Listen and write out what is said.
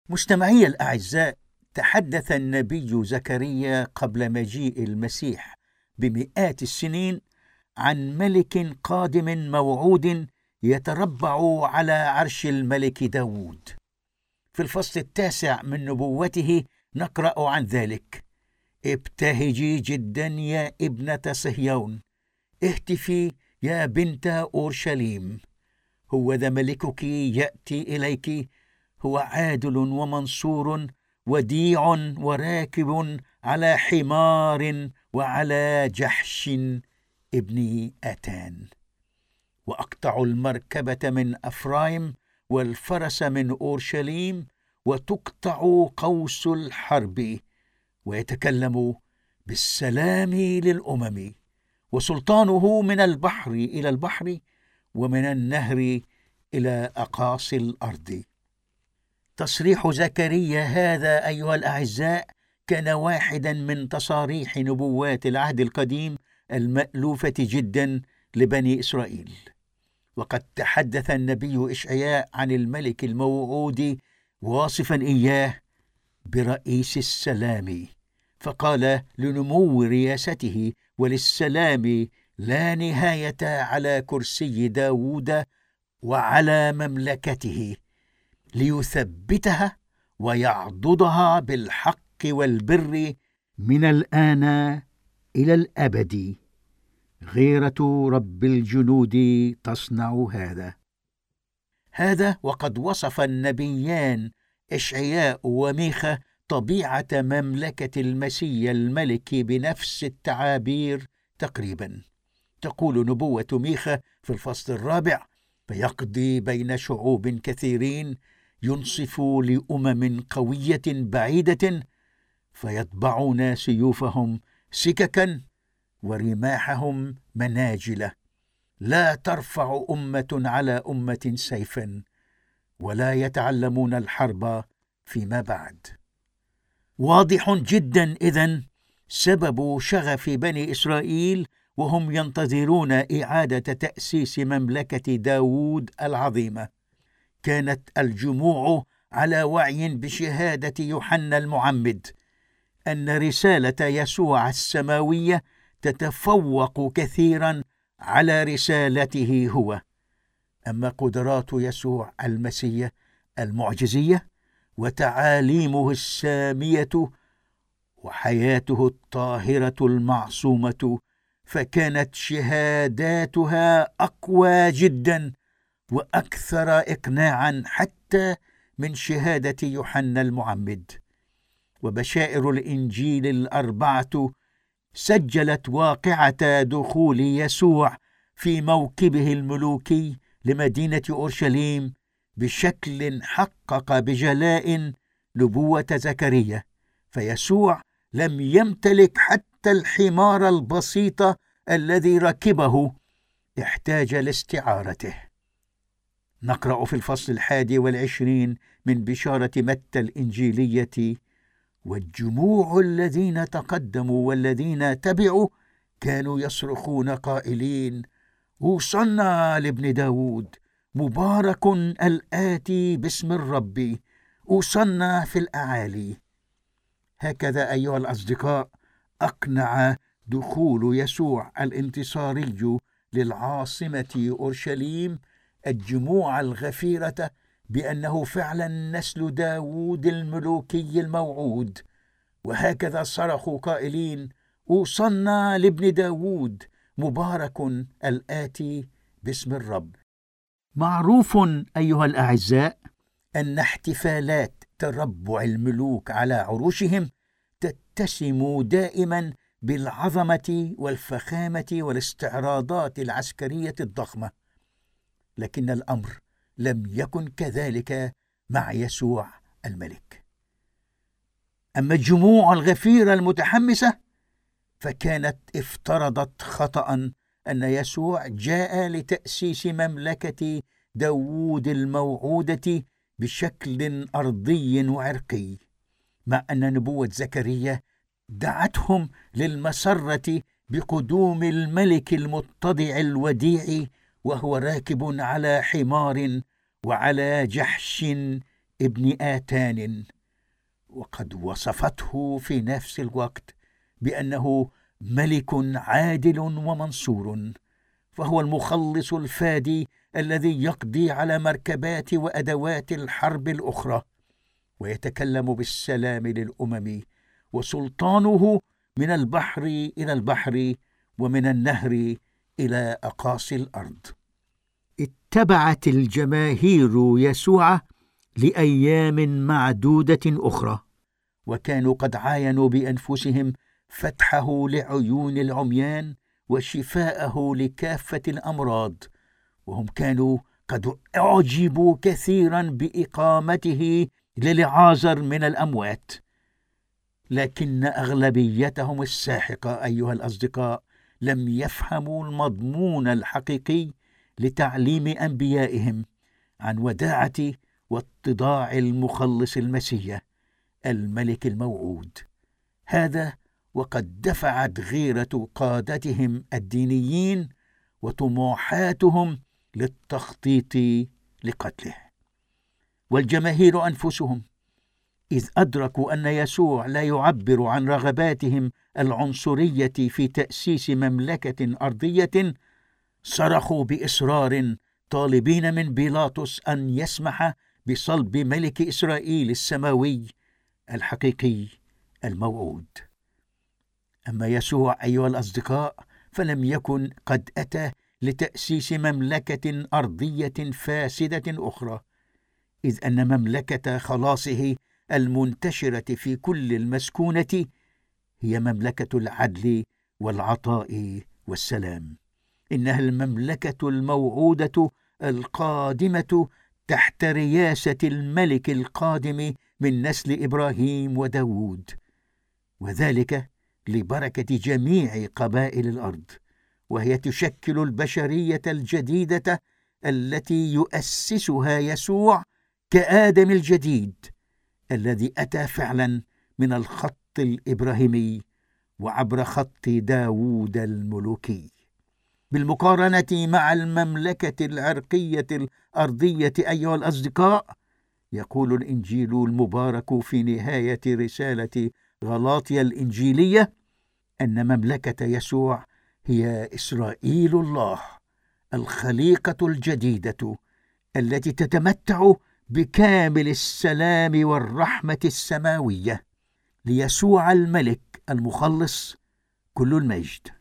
مستمعي الأعزاء، تحدث النبي زكريا قبل مجيء المسيح بمئات السنين عن ملك قادم موعود يتربع على عرش الملك داود. في الفصل 9 من نبوته نقرأ عن ذلك: ابتهجي جدا يا ابنة صهيون، اهتفي يا بنت أورشليم، هو ذا ملكك يأتي إليك، هو عادل ومنصور، وديع وراكب على حمار وعلى جحش ابن آتان. وأقطع المركبة من أفرايم والفرس من أورشليم، وتقطع قوس الحرب، ويتكلم بالسلام للأمم، وسلطانه من البحر إلى البحر، ومن النهر إلى أقاصي الأرض. تصريح زكريا هذا أيها الأعزاء كان واحدا من تصاريح نبوات العهد القديم المألوفة جدا لبني إسرائيل. وقد تحدث النبي إشعياء عن الملك الموعود واصفا إياه برئيس السلام، فقال: لنمو رياسته وللسلام لا نهاية على كرسي داود وعلى مملكته، ليثبتها ويعضدها بالحق والبر من الآن إلى الأبد. غيرة رب الجنود تصنع هذا وقد وصف النبيان إشعياء وميخا طبيعة مملكة المسيح الملك بنفس التعابير تقريبا. تقول نبوة ميخا في الفصل 4: فيقضي بين شعوب كثيرين، ينصف لأمم قوية بعيدة، فيطبعون سيوفهم سككا ورماحهم مناجل، لا ترفع أمة على أمة سيفا، ولا يتعلمون الحرب فيما بعد. واضح جدا إذن سبب شغف بني إسرائيل وهم ينتظرون إعادة تأسيس مملكة داود العظيمة. كانت الجموع على وعي بشهادة يوحنا المعمد أن رسالة يسوع السماوية تتفوق كثيرا على رسالته هو. أما قدرات يسوع المسيح المعجزية وتعاليمه السامية وحياته الطاهرة المعصومة، فكانت شهاداتها أقوى جدا وأكثر إقناعا حتى من شهادة يوحنا المعمد. وبشائر الإنجيل 4 سجلت واقعة دخول يسوع في موكبه الملوكي لمدينة أورشليم بشكل حقق بجلاء نبوة زكريا. فيسوع لم يمتلك حتى الحمار البسيط الذي ركبه، احتاج لاستعارته. نقرأ في الفصل 21 من بشارة متى الإنجيلية: والجموع الذين تقدموا والذين تبعوا كانوا يصرخون قائلين: أوصلنا لابن داود، مبارك الآتي باسم الرب، أوصلنا في الأعالي. هكذا أيها الأصدقاء أقنع دخول يسوع الانتصاري للعاصمة أورشليم الجموع الغفيرة بأنه فعلا نسل داود الملوكي الموعود. وهكذا صرخوا قائلين: أوصلنا لابن داود، مبارك الآتي باسم الرب. معروف أيها الأعزاء أن احتفالات تربع الملوك على عروشهم تتسم دائما بالعظمة والفخامة والاستعراضات العسكرية الضخمة، لكن الأمر لم يكن كذلك مع يسوع الملك. أما الجموع الغفيرة المتحمسة فكانت افترضت خطأ أن يسوع جاء لتأسيس مملكة داود الموعودة بشكل أرضي وعرقي، مع أن نبوة زكريا دعتهم للمسرة بقدوم الملك المتضع الوديع وهو راكب على حمار وعلى جحش ابن آتان، وقد وصفته في نفس الوقت بأنه ملك عادل ومنصور، فهو المخلص الفادي الذي يقضي على مركبات وأدوات الحرب الأخرى، ويتكلم بالسلام للأمم، وسلطانه من البحر إلى البحر ومن النهر إلى أقاصي الأرض. اتبعت الجماهير يسوع لأيام معدودة أخرى، وكانوا قد عاينوا بأنفسهم فتحه لعيون العميان وشفاءه لكافة الأمراض، وهم كانوا قد أعجبوا كثيرا بإقامته للعازر من الأموات. لكن أغلبيتهم الساحقة أيها الأصدقاء لم يفهموا المضمون الحقيقي لتعليم أنبيائهم عن وداعة واتضاع المخلص المسيح الملك الموعود. هذا وقد دفعت غيرة قادتهم الدينيين وطموحاتهم للتخطيط لقتله. والجماهير أنفسهم إذ أدركوا أن يسوع لا يعبر عن رغباتهم العنصرية في تأسيس مملكة أرضية، صرخوا بإصرار طالبين من بيلاطس أن يسمح بصلب ملك إسرائيل السماوي الحقيقي الموعود. أما يسوع أيها الأصدقاء فلم يكن قد أتى لتأسيس مملكة أرضية فاسدة أخرى، إذ أن مملكة خلاصه المنتشرة في كل المسكونة هي مملكة العدل والعطاء والسلام. إنها المملكة الموعودة القادمة تحت رياسة الملك القادم من نسل إبراهيم وداود، وذلك لبركة جميع قبائل الأرض، وهي تشكل البشرية الجديدة التي يؤسسها يسوع كآدم الجديد الذي أتى فعلا من الخط الإبراهيمي وعبر خط داود الملوكي. بالمقارنة مع المملكة العرقية الأرضية أيها الأصدقاء، يقول الإنجيل المبارك في نهاية رسالة غلاطيا الإنجيلية أن مملكة يسوع هي إسرائيل الله، الخليقة الجديدة التي تتمتع بكامل السلام والرحمة السماوية. ليسوع الملك المخلص كل المجد.